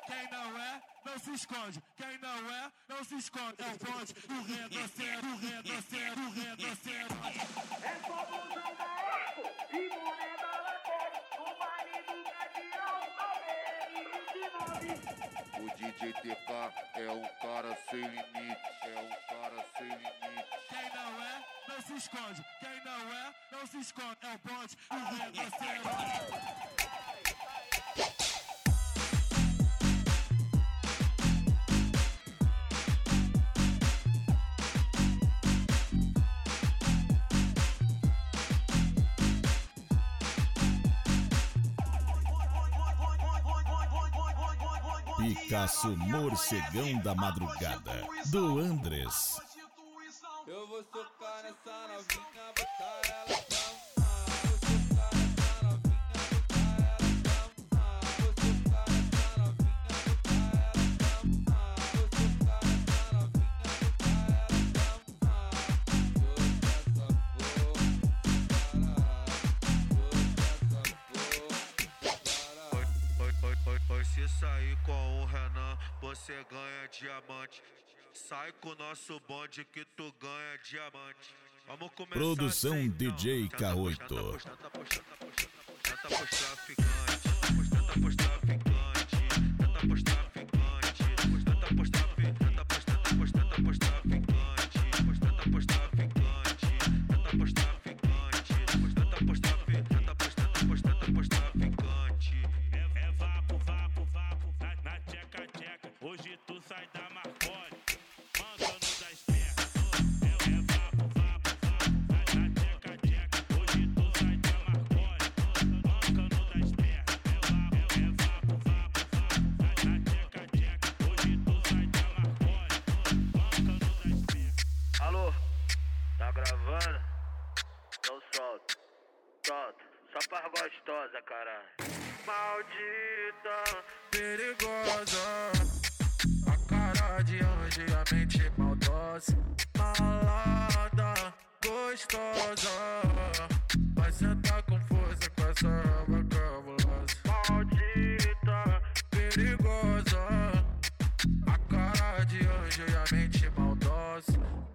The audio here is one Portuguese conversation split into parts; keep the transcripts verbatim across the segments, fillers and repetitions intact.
Quem não é, não se esconde. Quem não é, não se esconde. É o bonde, o redoceiro, o redoceiro, o redoceiro. É só blusão da Eco e moneda lateral. O baile do Cadião, O D J T K é um cara sem limite, é um cara sem limite. Quem não é, não se esconde. Quem não é, não se esconde. É o bonde, o redoceiro. Picasso Morcegão da Madrugada, do Andres. Eu vou socar nessa novinha, botar ela pra vou socar nessa novinha, botar ela pra vou socar nessa novinha, botar ela pra vou socar nessa novinha, botar ela pra Se sair com o Renan, você ganha diamante. Sai com o nosso bonde que tu ganha diamante. Vamos começar. Produção assim, D J K oito. Tenta pros traficantes, tenta pros traficantes, tenta pros traficantes, tenta pros traficantes, tenta pros traficantes, tenta pros traficantes, tenta pros traficantes, tenta pros traficantes, tenta pros traficantes, tenta pros traficantes. É vapo, vapo, vapo, na tcheca, tcheca. Hoje tu sai da Marconi, mancando das pernas. É vapo, vapo, vapo, na tcheca, tcheca. Hoje tu sai da Marconi, mancando das pernas. É vapo, vapo, vapo, na tcheca, tcheca. Hoje tu sai da Marconi, mancando das pernas. Alô, tá gravando? Então solta, solta, só pra gostosa, caralho. Maldita, Perigosa, a cara de anjo e a mente maldosa. Malada, gostosa, vai sentar com força com essa raba cabulosa. maldita, Perigosa, a cara de anjo e a mente maldosa.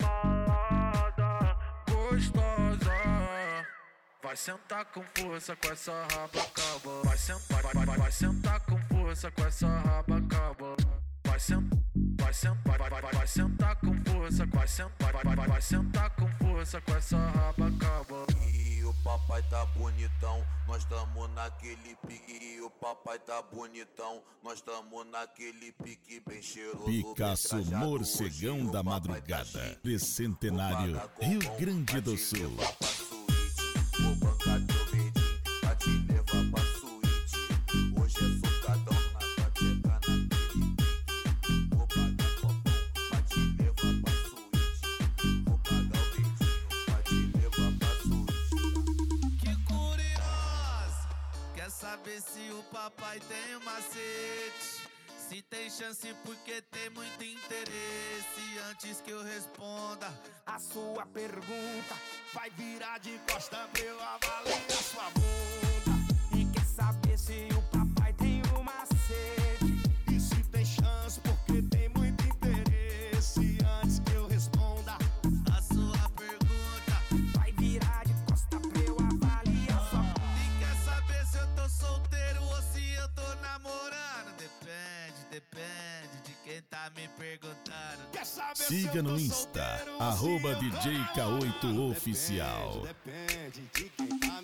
malada, Gostosa, vai sentar com força com essa raba cabulosa. Vai sentar, vai, vai, vai, vai sentar com força com essa raba cabulosa. Vai sentar, vai sentar, vai, vai, vai, vai sentar com força, vai sentar, vai, vai, vai, vai sentar com força com essa raba cabulosa. E o papai tá bonitão, nós tamo naquele pique. E o papai tá bonitão, nós tamo naquele pique bem cheiroso. Picasso bem trajado. Morcegão Hoje da o papai tá Madrugada, chique. Bicentenário, Vou pagar Rio com Grande pra do te Sul. levar pra suíte. Vou bancar teu beijinho pra te levar pra suíte. Hoje é socadão na tua tcheca, naquele pique. Vou pagar copão pra te levar pra suíte. Vou pagar o beijinho pra te levar pra suíte. Que curiosa, quer saber se o papai tem um macete? Se tem chance porque tem muito interesse. Antes que eu responda a sua pergunta, vai virar de costa pra eu avaliar sua bunda. E quer saber se o papai tem um macete? E se tem chance porque tem muito interesse. Antes que eu responda a sua pergunta, vai virar de costa pra eu avaliar sua bunda. E quer saber se eu tô solteiro ou se eu tô namorando? Depende, depende de quem tá me perguntando. Quer saber Siga se eu no tô Insta, solteiro ou arroba se eu tô D J K oito namorando? Oficial. Depende, depende de quem tá